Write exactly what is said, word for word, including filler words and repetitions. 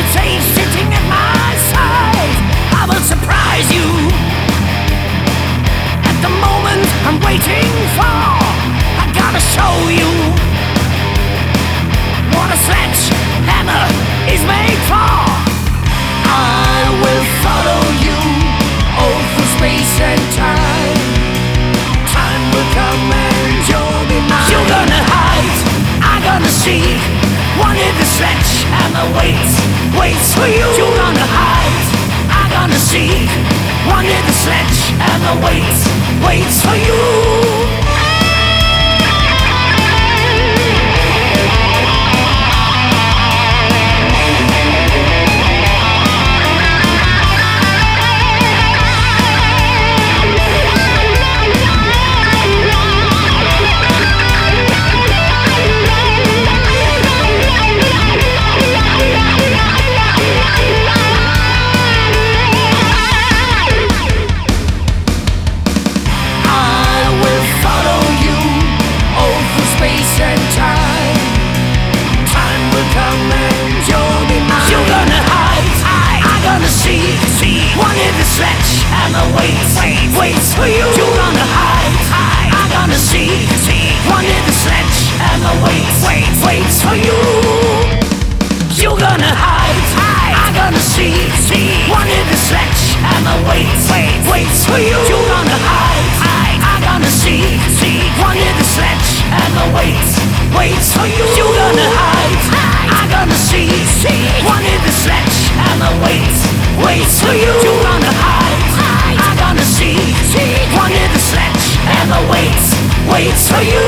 safe sitting at my side. I will surprise you at the moment I'm waiting for. I gotta show you what a sledgehammer is made for. I will follow you all through space and time. Time will come and you'll be mine. You're gonna hide, I'm gonna see. One of the sledgehammer waits, waits for you. You're gonna hide, I'm gonna see. One of the sledgehammer waits, waits for you. Sledgehammer waits, waits for you. You're gonna hide, hide. I'm gonna see, see. One of the sledgehammer waits, waits, waits for you. You're gonna hide, hide. I'm gonna see, see. One of the sledgehammer waits, waits, waits for you. You're gonna hide, hide. I'm gonna see, see. One of the sledgehammer waits, waits for you. You're gonna hide, hide. I'm gonna see, see. One of the sledgehammer waits, waits for you. You're gonna hide, hide. I'm gonna see, see. One of the sledgehammer waits, waits for you.